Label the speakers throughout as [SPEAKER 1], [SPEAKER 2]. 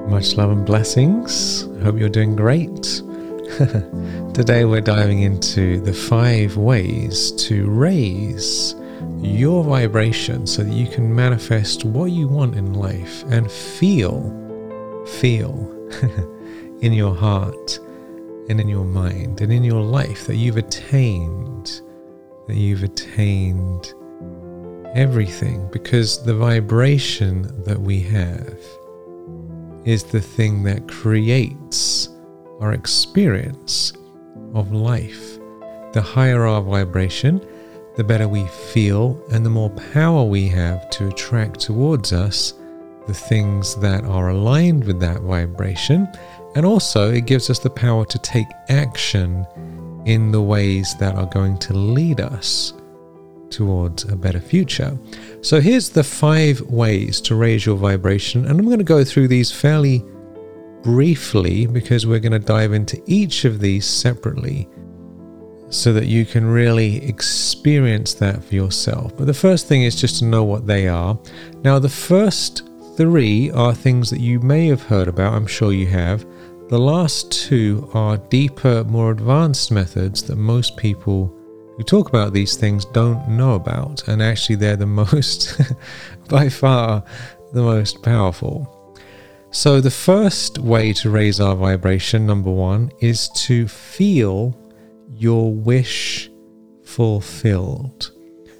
[SPEAKER 1] Much love and blessings. Hope you're doing great. Today we're diving into the 5 ways to raise your vibration so that you can manifest what you want in life and feel in your heart and in your mind and in your life that you've attained everything, because the vibration that we have is the thing that creates our experience of life. The higher our vibration, the better we feel, and the more power we have to attract towards us the things that are aligned with that vibration. And also it gives us the power to take action in the ways that are going to lead us towards a better future. So here's the 5 ways to raise your vibration, and I'm going to go through these fairly briefly because we're going to dive into each of these separately so that you can really experience that for yourself. But the first thing is just to know what they are. Now, the first 3 are things that you may have heard about. I'm sure you have. The last 2 are deeper, more advanced methods that most people who talk about these things don't know about, and actually they're the most, by far, the most powerful. So the first way to raise our vibration, number 1, is to feel your wish fulfilled.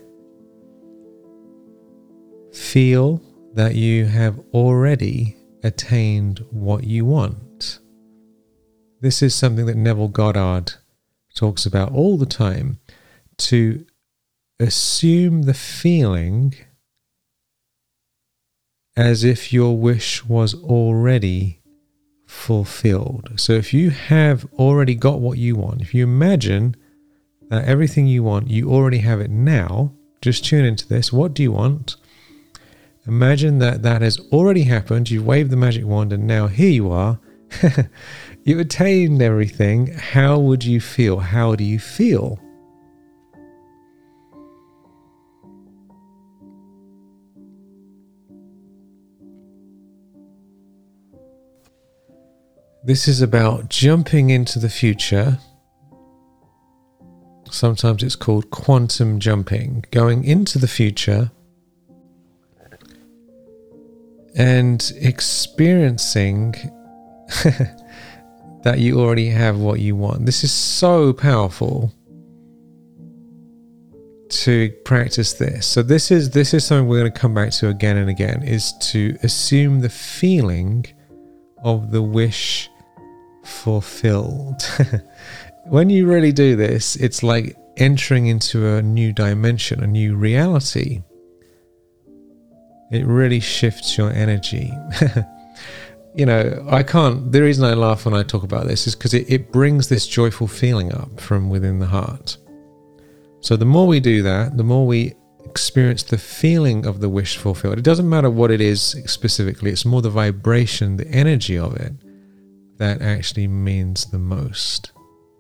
[SPEAKER 1] Feel that you have already attained what you want. This is something that Neville Goddard talks about all the time. To assume the feeling as if your wish was already fulfilled. So if you have already got what you want, if you imagine that everything you want, you already have it now, just tune into this. What do you want? Imagine that that has already happened. You've waved the magic wand and now here you are. You've attained everything. How would you feel? How do you feel? This is about jumping into the future. Sometimes it's called quantum jumping, going into the future and experiencing that you already have what you want. This is so powerful to practice this. So this is something we're going to come back to again and again, is to assume the feeling of the wish fulfilled. When you really do this, it's like entering into a new dimension, a new reality. It really shifts your energy. The reason I laugh when I talk about this is because it brings this joyful feeling up from within the heart. So the more we do that, the more we experience the feeling of the wish fulfilled. It doesn't matter what it is specifically, it's more the vibration, the energy of it that actually means the most.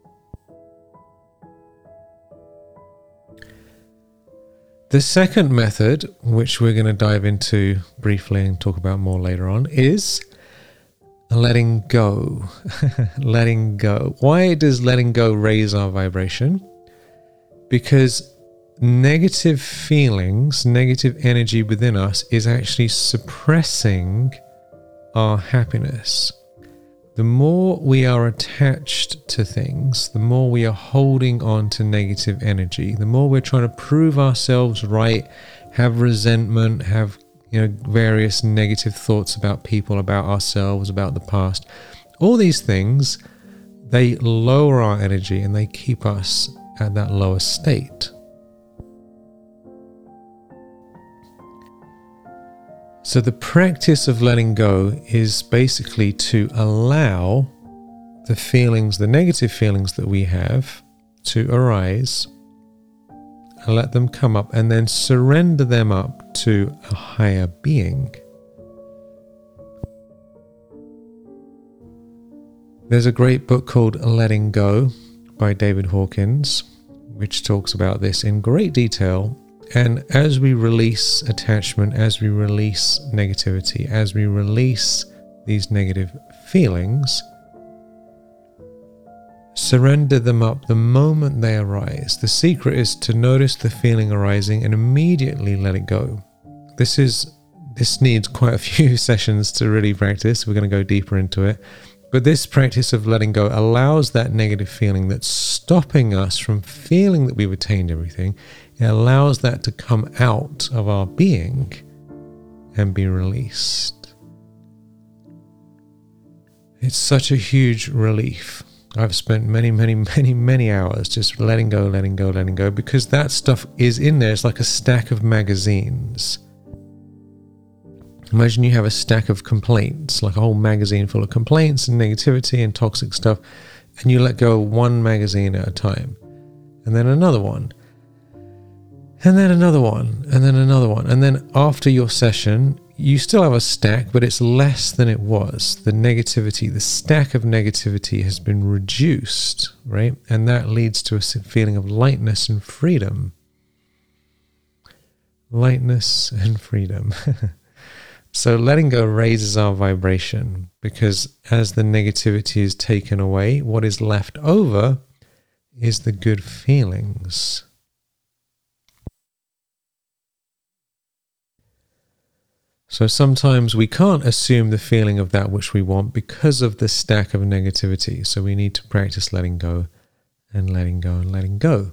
[SPEAKER 1] The second method, which we're going to dive into briefly and talk about more later on, is letting go. Letting go. Why does letting go raise our vibration? Because negative feelings, negative energy within us is actually suppressing our happiness. The more we are attached to things, the more we are holding on to negative energy, the more we're trying to prove ourselves right, have resentment, have various negative thoughts about people, about ourselves, about the past. All these things, they lower our energy and they keep us at that lower state. So the practice of letting go is basically to allow the feelings, the negative feelings that we have to arise, and let them come up, and then surrender them up to a higher being. There's a great book called Letting Go by David Hawkins, which talks about this in great detail. And as we release attachment, as we release negativity, as we release these negative feelings, surrender them up the moment they arise. The secret is to notice the feeling arising and immediately let it go. This needs quite a few sessions to really practice. We're going to go deeper into it. But this practice of letting go allows that negative feeling that's stopping us from feeling that we've attained everything. It allows that to come out of our being and be released. It's such a huge relief. I've spent many hours just letting go, because that stuff is in there. It's like a stack of magazines. Imagine you have a stack of complaints, like a whole magazine full of complaints and negativity and toxic stuff, and you let go one magazine at a time, and then another one, and then another one, and then another one. And then after your session, you still have a stack, but it's less than it was. The negativity, the stack of negativity has been reduced, right? And that leads to a feeling of lightness and freedom. Lightness and freedom. So letting go raises our vibration, because as the negativity is taken away, what is left over is the good feelings. So sometimes we can't assume the feeling of that which we want because of the stack of negativity. So we need to practice letting go and letting go and letting go.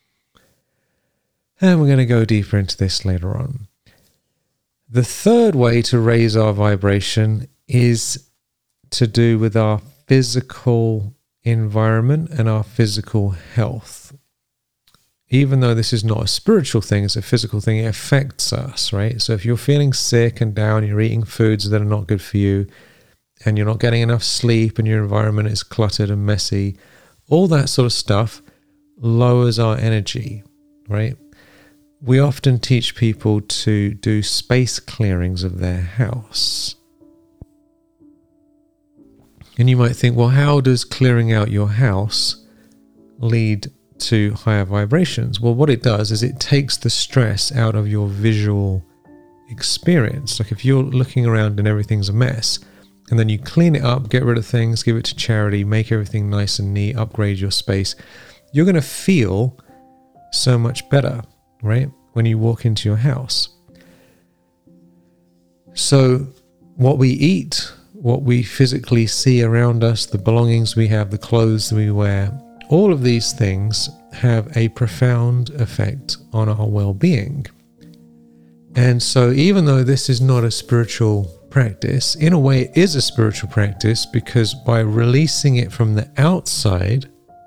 [SPEAKER 1] And we're going to go deeper into this later on. The third way to raise our vibration is to do with our physical environment and our physical health. Even though this is not a spiritual thing, it's a physical thing, it affects us, right? So if you're feeling sick and down, you're eating foods that are not good for you, and you're not getting enough sleep, and your environment is cluttered and messy, all that sort of stuff lowers our energy, right? We often teach people to do space clearings of their house. And you might think, well, how does clearing out your house lead to higher vibrations? Well, what it does is it takes the stress out of your visual experience. Like if you're looking around and everything's a mess, and then you clean it up, get rid of things, give it to charity, make everything nice and neat, upgrade your space, you're going to feel so much better, right? When you walk into your house. So what we eat, what we physically see around us, the belongings we have, the clothes we wear, all of these things have a profound effect on our well-being. And so even though this is not a spiritual practice, in a way it is a spiritual practice, because by releasing it from the outside,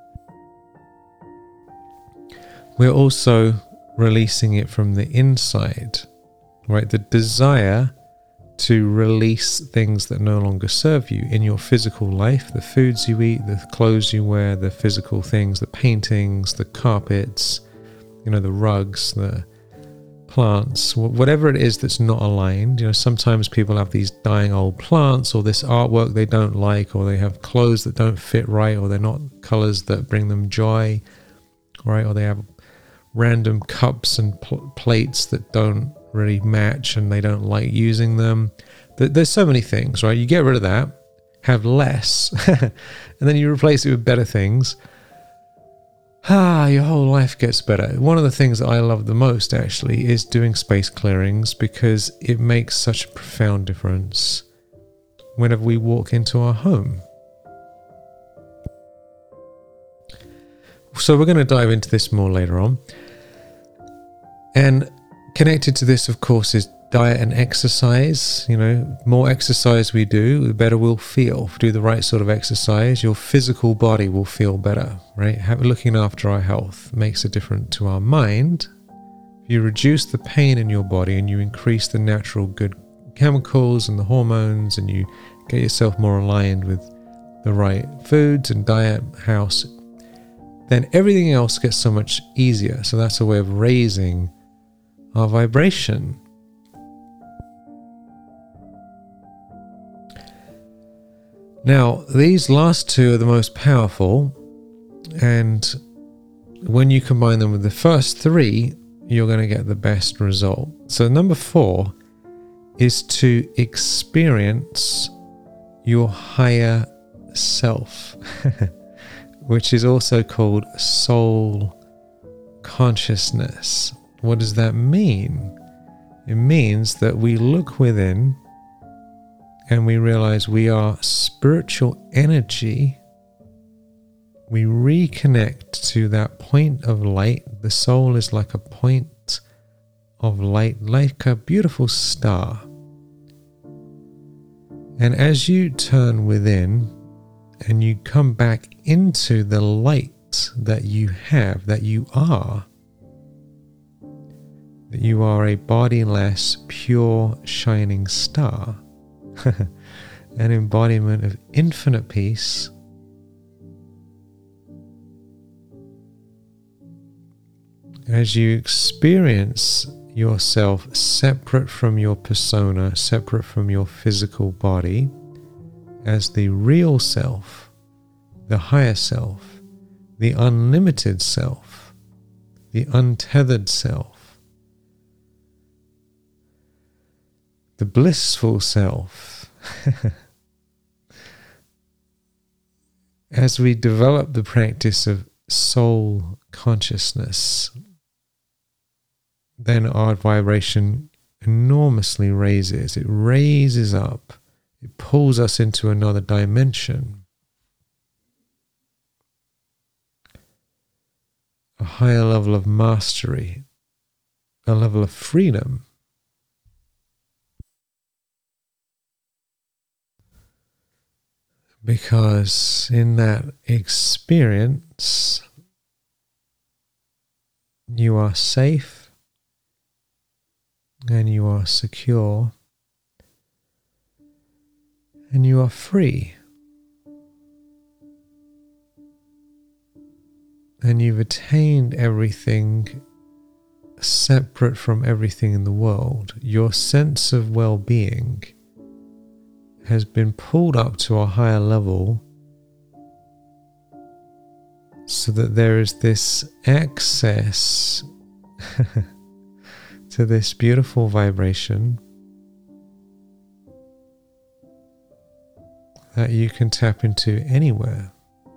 [SPEAKER 1] we're also releasing it from the inside, right? The desire to release things that no longer serve you in your physical life, the foods you eat, the clothes you wear, the physical things, the paintings, the carpets, the rugs, the plants, whatever it is that's not aligned. Sometimes people have these dying old plants, or this artwork they don't like, or they have clothes that don't fit right, or they're not colors that bring them joy, right? Or they have random cups and plates that don't really match and they don't like using them. There's so many things, right? You get rid of that, have less, and then you replace it with better things. Your whole life gets better. One of the things that I love the most actually is doing space clearings, because it makes such a profound difference whenever we walk into our home. So we're going to dive into this more later on. And connected to this, of course, is diet and exercise. More exercise we do, the better we'll feel. If we do the right sort of exercise, your physical body will feel better, right? Looking after our health makes a difference to our mind. If you reduce the pain in your body and you increase the natural good chemicals and the hormones, and you get yourself more aligned with the right foods and diet house, then everything else gets so much easier. So that's a way of raising our vibration. Now, these last two are the most powerful, and when you combine them with the first three, you're going to get the best result. So number 4 is to experience your higher self, which is also called soul consciousness. What does that mean? It means that we look within and we realize we are spiritual energy. We reconnect to that point of light. The soul is like a point of light, like a beautiful star. And as you turn within and you come back into the light that you have, that you are a bodiless, pure, shining star, an embodiment of infinite peace, as you experience yourself separate from your persona, separate from your physical body, as the real self, the higher self, the unlimited self, the untethered self, the blissful self. As we develop the practice of soul consciousness, then our vibration enormously raises. It raises up. It pulls us into another dimension. A higher level of mastery. A level of freedom. Because in that experience, you are safe. And you are secure, and you are free, and you've attained everything separate from everything in the world. Your sense of well-being has been pulled up to a higher level so that there is this access to this beautiful vibration that you can tap into anywhere.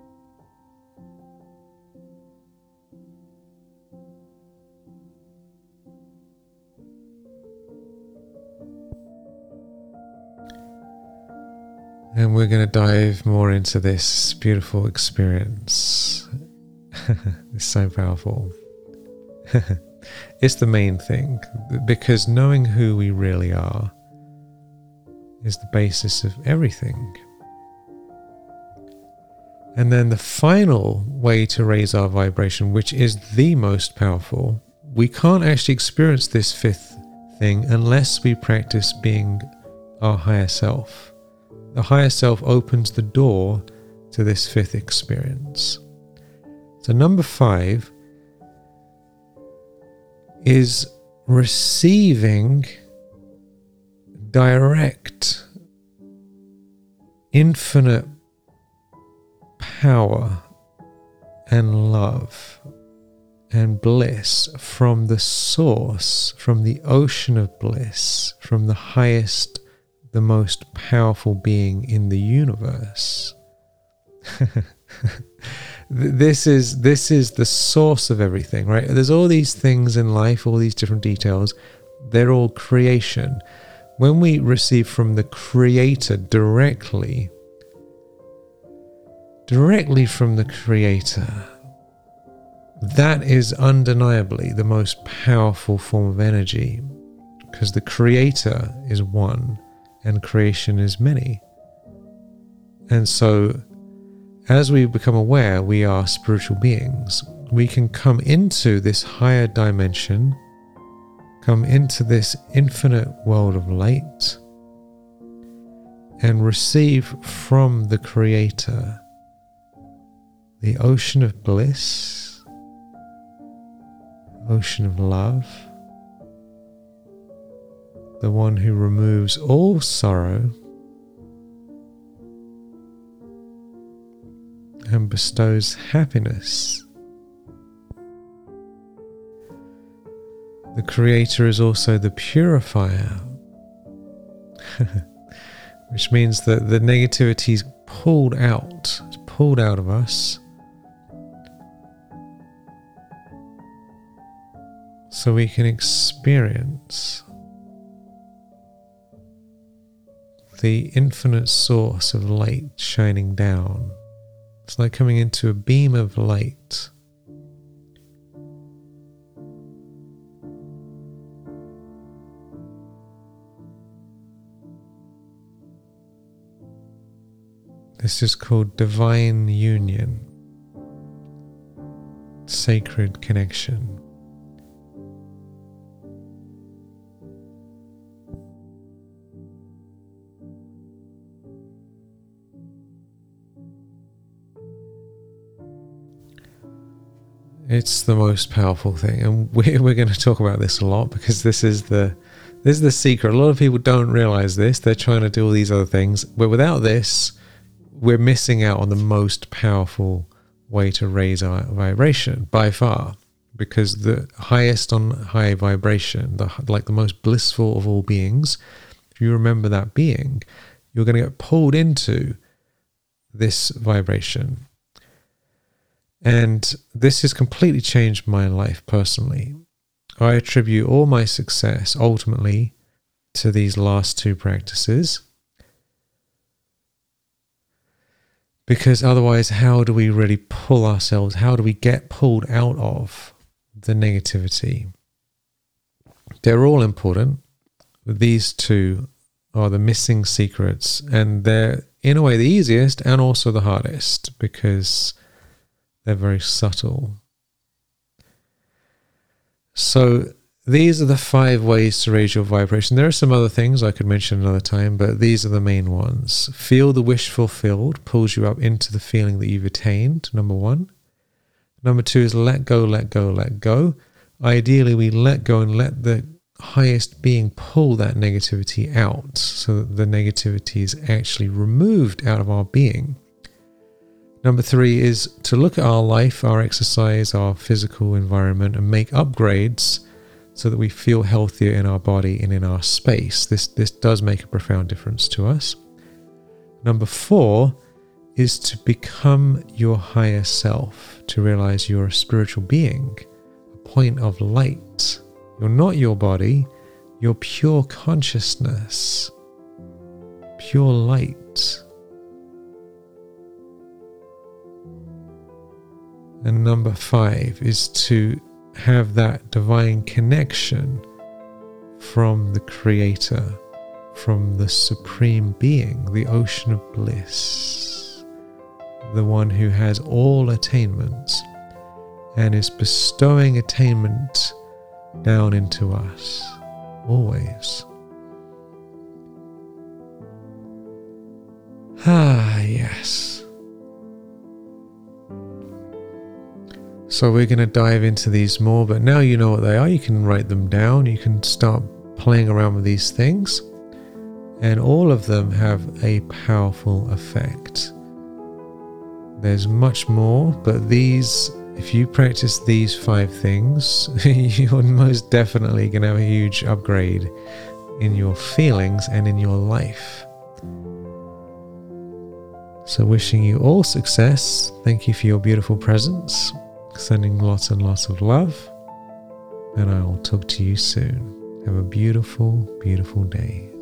[SPEAKER 1] And we're going to dive more into this beautiful experience. It's so powerful. It's the main thing, because knowing who we really are is the basis of everything. And then the final way to raise our vibration, which is the most powerful, we can't actually experience this fifth thing unless we practice being our higher self. The higher self opens the door to this fifth experience. So number 5 is receiving direct, infinite power and love and bliss from the source, from the ocean of bliss, from the highest, the most powerful being in the universe. This is the source of everything, right? There's all these things in life, all these different details. They're all creation. When we receive from the Creator directly from the Creator, that is undeniably the most powerful form of energy, because the Creator is one and creation is many. And so as we become aware we are spiritual beings, we can come into this higher dimension, come into this infinite world of light, and receive from the Creator the ocean of bliss, ocean of love, the one who removes all sorrow and bestows happiness. The Creator is also the purifier, which means that the negativity is pulled out. It's pulled out of us so we can experience the infinite source of light shining down. It's like coming into a beam of light. This is called divine union, sacred connection. It's the most powerful thing, and we're going to talk about this a lot because this is the secret. A lot of people don't realize this. They're trying to do all these other things, but without this, we're missing out on the most powerful way to raise our vibration by far. Because the highest on high vibration, the most blissful of all beings, if you remember that being, you're going to get pulled into this vibration. And this has completely changed my life personally. I attribute all my success ultimately to these last two practices. Because otherwise, how do we really pull ourselves? How do we get pulled out of the negativity? They're all important. These two are the missing secrets, and they're in a way the easiest and also the hardest because they're very subtle. So these are the 5 ways to raise your vibration. There are some other things I could mention another time, but these are the main ones. Feel the wish fulfilled, pulls you up into the feeling that you've attained, number 1. Number 2 is let go, let go, let go. Ideally, we let go and let the highest being pull that negativity out so that the negativity is actually removed out of our being. Number 3 is to look at our life, our exercise, our physical environment, and make upgrades so that we feel healthier in our body and in our space. This does make a profound difference to us. Number 4 is to become your higher self, to realize you're a spiritual being, a point of light. You're not your body, you're pure consciousness, pure light. And number 5 is to have that divine connection from the Creator, from the Supreme Being, the ocean of bliss, the one who has all attainment and is bestowing attainment down into us, always. Ah, yes. So we're going to dive into these more, but now you know what they are. You can write them down. You can start playing around with these things. And all of them have a powerful effect. There's much more, but these, if you practice these 5 things, you're most definitely going to have a huge upgrade in your feelings and in your life. So wishing you all success. Thank you for your beautiful presence. Sending lots and lots of love, and I will talk to you soon. Have a beautiful, beautiful day.